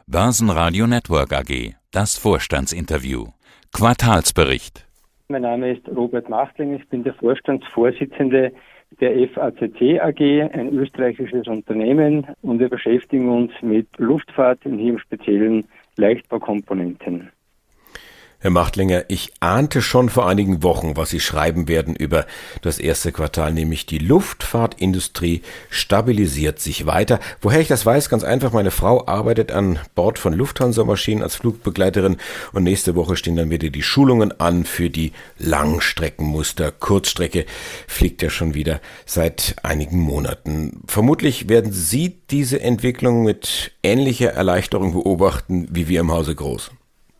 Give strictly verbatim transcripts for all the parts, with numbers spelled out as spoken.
Börsenradio Network A G, das Vorstandsinterview. Quartalsbericht. Mein Name ist Robert Machtling, ich bin der Vorstandsvorsitzende der F A C C A G, ein österreichisches Unternehmen, und wir beschäftigen uns mit Luftfahrt und hier im Speziellen Leichtbaukomponenten. Herr Machtlinger, ich ahnte schon vor einigen Wochen, was Sie schreiben werden über das erste Quartal, nämlich die Luftfahrtindustrie stabilisiert sich weiter. Woher ich das weiß, ganz einfach, meine Frau arbeitet an Bord von Lufthansa-Maschinen als Flugbegleiterin und nächste Woche stehen dann wieder die Schulungen an für die Langstreckenmuster. Kurzstrecke fliegt ja schon wieder seit einigen Monaten. Vermutlich werden Sie diese Entwicklung mit ähnlicher Erleichterung beobachten wie wir im Hause Groß.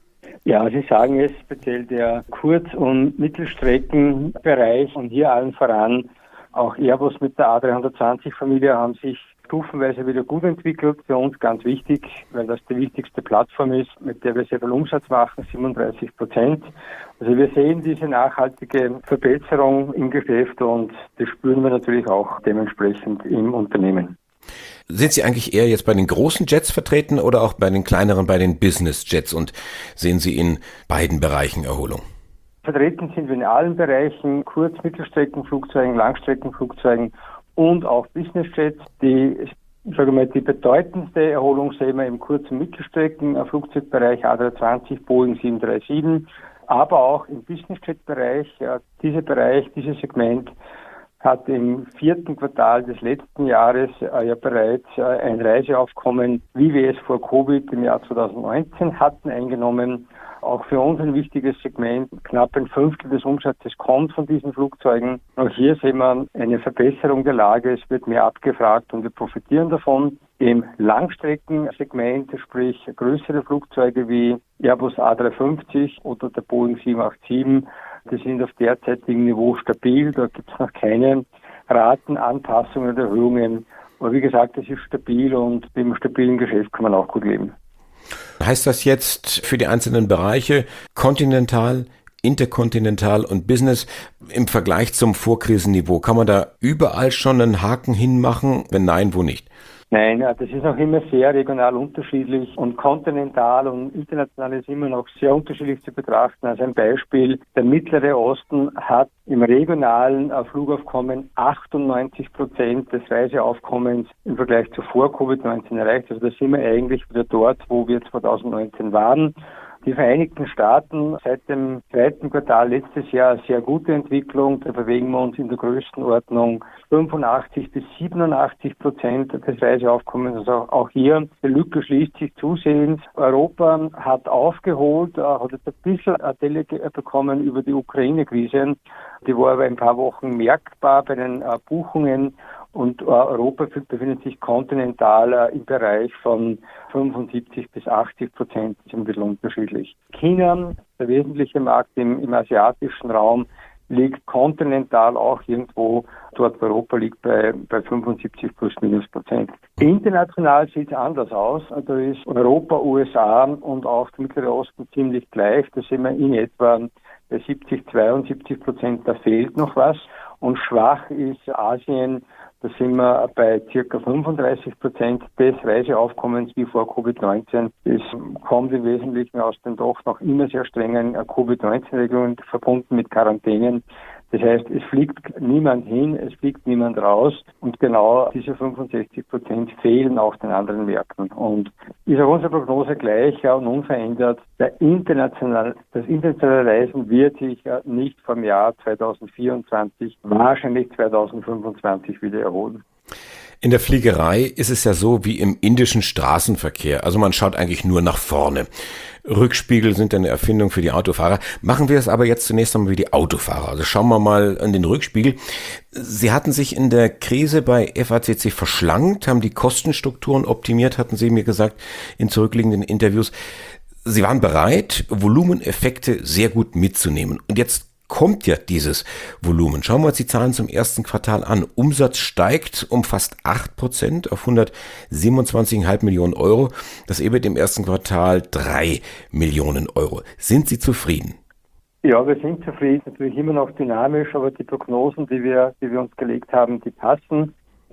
Ja, Sie sagen es, speziell der Kurz- und Mittelstreckenbereich und hier allen voran auch Airbus mit der A dreihundertzwanzig Familie haben sich stufenweise wieder gut entwickelt. Für uns ganz wichtig, weil das die wichtigste Plattform ist, mit der wir sehr viel Umsatz machen, siebenunddreißig Prozent. Also wir sehen diese nachhaltige Verbesserung im Geschäft und das spüren wir natürlich auch dementsprechend im Unternehmen. Sind Sie eigentlich eher jetzt bei den großen Jets vertreten oder auch bei den kleineren, bei den Business Jets, und sehen Sie in beiden Bereichen Erholung? Vertreten sind wir in allen Bereichen, Kurz-, Mittelstreckenflugzeugen, Langstreckenflugzeugen und auch Business Jets. Die, sagen wir mal, die bedeutendste Erholung sehen wir im Kurz- und Mittelstreckenflugzeugbereich A dreihundertzwanzig, Boeing sieben drei sieben, aber auch im Business Jet Bereich. Ja, dieser Bereich, dieses Segment hat im vierten Quartal des letzten Jahres äh, ja bereits äh, ein Reiseaufkommen, wie wir es vor Covid im Jahr zweitausendneunzehn hatten, eingenommen. Auch für uns ein wichtiges Segment. Knapp ein Fünftel des Umsatzes kommt von diesen Flugzeugen. Auch hier sehen wir eine Verbesserung der Lage. Es wird mehr abgefragt und wir profitieren davon. Im Langstreckensegment, sprich größere Flugzeuge wie Airbus A dreihundertfünfzig oder der Boeing sieben acht sieben, die sind auf derzeitigem Niveau stabil. Da gibt es noch keine Ratenanpassungen oder Erhöhungen. Aber wie gesagt, es ist stabil und mit dem stabilen Geschäft kann man auch gut leben. Heißt das jetzt für die einzelnen Bereiche Kontinental, Interkontinental und Business im Vergleich zum Vorkrisenniveau? Kann man da überall schon einen Haken hinmachen? Wenn nein, wo nicht? Nein, das ist noch immer sehr regional unterschiedlich und kontinental und international ist immer noch sehr unterschiedlich zu betrachten. Also ein Beispiel, der Mittlere Osten hat im regionalen Flugaufkommen achtundneunzig Prozent des Reiseaufkommens im Vergleich zu vor Covid neunzehn erreicht. Also da sind wir eigentlich wieder dort, wo wir zweitausendneunzehn waren. Die Vereinigten Staaten seit dem zweiten Quartal letztes Jahr sehr gute Entwicklung. Da bewegen wir uns in der Größenordnung fünfundachtzig bis siebenundachtzig Prozent des Reiseaufkommens. Also auch hier, die Lücke schließt sich zusehends. Europa hat aufgeholt, hat jetzt ein bisschen Delle bekommen über die Ukraine-Krise. Die war aber ein paar Wochen merkbar bei den Buchungen. Und Europa befindet sich kontinental im Bereich von fünfundsiebzig bis achtzig Prozent, ist ein bisschen unterschiedlich. China, der wesentliche Markt im, im asiatischen Raum, liegt kontinental auch irgendwo, dort Europa liegt bei, bei fünfundsiebzig plus minus Prozent. International sieht es anders aus. Da ist Europa, U S A und auch der Mittlere Osten ziemlich gleich. Da sind wir in etwa bei siebzig, zweiundsiebzig Prozent, da fehlt noch was. Und schwach ist Asien. Da sind wir bei ca. fünfunddreißig Prozent des Reiseaufkommens wie vor Covid neunzehn. Das kommt im Wesentlichen aus den doch noch immer sehr strengen Covid neunzehn Regelungen, verbunden mit Quarantänen. Das heißt, es fliegt niemand hin, es fliegt niemand raus und genau diese fünfundsechzig Prozent fehlen auch den anderen Märkten. Und ist auch unsere Prognose gleich ja, und unverändert. Der internationale, das internationale Reisen wird sich ja nicht vom Jahr zweitausendvierundzwanzig, wahrscheinlich zweitausendfünfundzwanzig wieder erholen. In der Fliegerei ist es ja so wie im indischen Straßenverkehr. Also man schaut eigentlich nur nach vorne. Rückspiegel sind eine Erfindung für die Autofahrer. Machen wir es aber jetzt zunächst einmal wie die Autofahrer. Also schauen wir mal an den Rückspiegel. Sie hatten sich in der Krise bei F A C C verschlankt, haben die Kostenstrukturen optimiert, hatten Sie mir gesagt in zurückliegenden Interviews. Sie waren bereit, Volumeneffekte sehr gut mitzunehmen. Und jetzt kommt ja dieses Volumen. Schauen wir uns die Zahlen zum ersten Quartal an. Umsatz steigt um fast acht Prozent auf hundertsiebenundzwanzig Komma fünf Millionen Euro. Das E B I T im ersten Quartal drei Millionen Euro. Sind Sie zufrieden? Ja, wir sind zufrieden. Natürlich immer noch dynamisch, aber die Prognosen, die wir, die wir uns gelegt haben, die passen.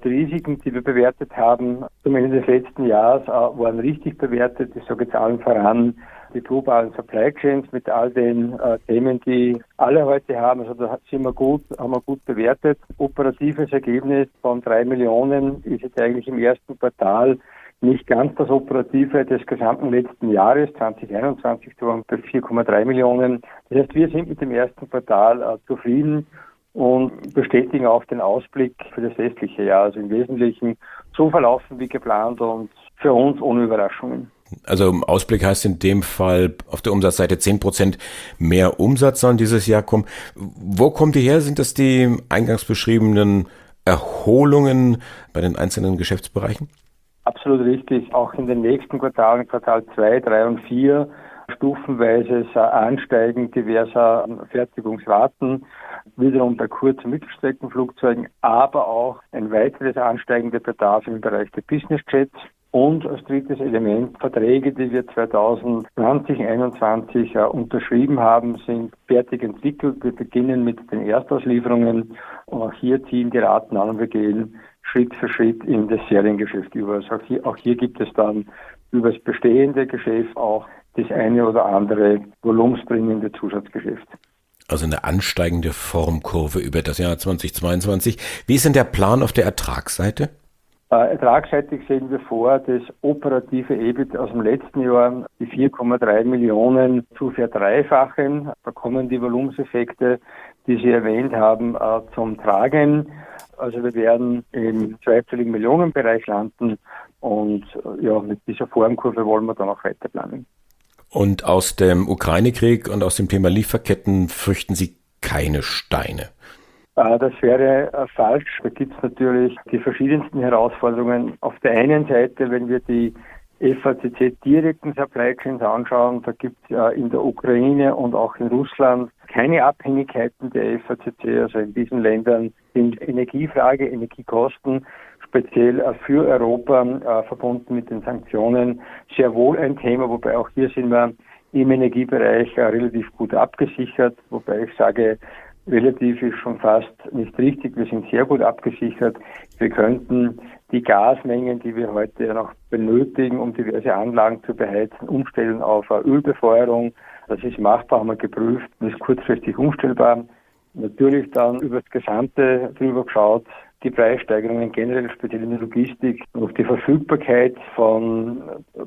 die Risiken, die wir bewertet haben, zum Ende des letzten Jahres, waren richtig bewertet. Ich sage jetzt allen voran die globalen Supply Chains mit all den äh, Themen, die alle heute haben. Also da sind wir gut, haben wir gut bewertet. Operatives Ergebnis von drei Millionen ist jetzt eigentlich im ersten Quartal nicht ganz das Operative des gesamten letzten Jahres. zwanzig einundzwanzig waren wir bei vier Komma drei Millionen. Das heißt, wir sind mit dem ersten Quartal äh, zufrieden und bestätigen auch den Ausblick für das restliche Jahr. Also im Wesentlichen so verlaufen wie geplant und für uns ohne Überraschungen. Also Ausblick heißt in dem Fall auf der Umsatzseite zehn Prozent mehr Umsatz sollen dieses Jahr kommen. Wo kommt die her? Sind das die eingangs beschriebenen Erholungen bei den einzelnen Geschäftsbereichen? Absolut richtig. Auch in den nächsten Quartalen, Quartal zwei, drei und vier, stufenweises Ansteigen diverser Fertigungsraten, wiederum bei Kurz- und Mittelstreckenflugzeugen, aber auch ein weiteres Ansteigen der Bedarf im Bereich der Business Jets. Und als drittes Element, Verträge, die wir zwanzig zwanzig, einundzwanzig äh, unterschrieben haben, sind fertig entwickelt. Wir beginnen mit den Erstauslieferungen und auch hier ziehen die Raten an und wir gehen Schritt für Schritt in das Seriengeschäft über. Also auch hier, auch hier gibt es dann über das bestehende Geschäft auch das eine oder andere volumensbringende Zusatzgeschäft. Also eine ansteigende Formkurve über das Jahr zwanzig zweiundzwanzig. Wie ist denn der Plan auf der Ertragsseite? Äh, ertragsseitig sehen wir vor, das operative E B I T aus dem letzten Jahr, die vier Komma drei Millionen zu verdreifachen. Da kommen die Volumenseffekte, die Sie erwähnt haben, äh, zum Tragen. Also wir werden im zweistelligen Millionenbereich landen und äh, ja, mit dieser Formkurve wollen wir dann auch weiter planen. Und aus dem Ukraine-Krieg und aus dem Thema Lieferketten fürchten Sie keine Steine? Das wäre falsch. Da gibt es natürlich die verschiedensten Herausforderungen. Auf der einen Seite, wenn wir die F A C C direkten Supply Chains anschauen, da gibt es in der Ukraine und auch in Russland keine Abhängigkeiten der F A C C. Also in diesen Ländern sind Energiefrage, Energiekosten, speziell für Europa verbunden mit den Sanktionen, sehr wohl ein Thema, wobei auch hier sind wir im Energiebereich relativ gut abgesichert, wobei ich sage, relativ ist schon fast nicht richtig. Wir sind sehr gut abgesichert. Wir könnten die Gasmengen, die wir heute noch benötigen, um diverse Anlagen zu beheizen, umstellen auf eine Ölbefeuerung. Das ist machbar, haben wir geprüft und ist kurzfristig umstellbar. Natürlich dann über das Gesamte drüber geschaut, die Preissteigerungen generell, speziell in der Logistik, auch die Verfügbarkeit von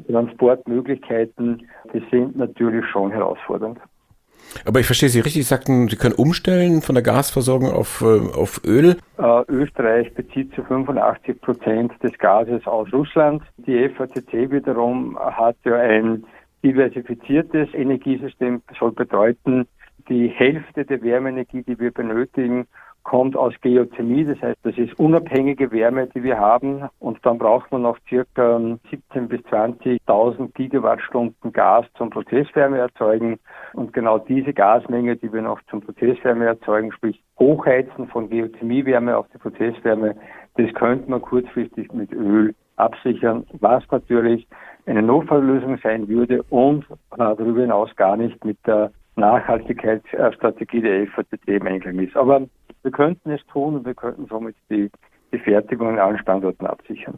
Transportmöglichkeiten, die sind natürlich schon herausfordernd. Aber ich verstehe Sie richtig, Sie sagten, Sie können umstellen von der Gasversorgung auf, auf Öl. Äh, Österreich bezieht zu fünfundachtzig Prozent des Gases aus Russland. Die F A C C wiederum hat ja ein diversifiziertes Energiesystem, das soll bedeuten, die Hälfte der Wärmeenergie, die wir benötigen, kommt aus Geothermie, das heißt, das ist unabhängige Wärme, die wir haben und dann braucht man noch circa siebzehntausend bis zwanzigtausend Gigawattstunden Gas zum Prozesswärme erzeugen und genau diese Gasmenge, die wir noch zum Prozesswärme erzeugen, sprich Hochheizen von Geothermiewärme auf die Prozesswärme, das könnte man kurzfristig mit Öl absichern, was natürlich eine Notfalllösung sein würde und äh, darüber hinaus gar nicht mit der Nachhaltigkeitsstrategie der F A C C im Einklang ist. Aber wir könnten es tun und wir könnten somit die, die Fertigung an allen Standorten absichern.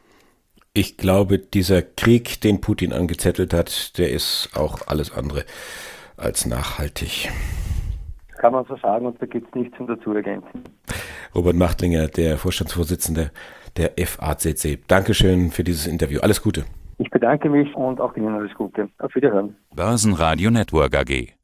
Ich glaube, dieser Krieg, den Putin angezettelt hat, der ist auch alles andere als nachhaltig. Kann man so sagen und da gibt es nichts zum dazu ergänzen. Robert Machtlinger, der Vorstandsvorsitzende der F A C C. Dankeschön für dieses Interview. Alles Gute. Ich bedanke mich und auch Ihnen alles Gute. Auf Wiederhören. Börsenradio Network A G.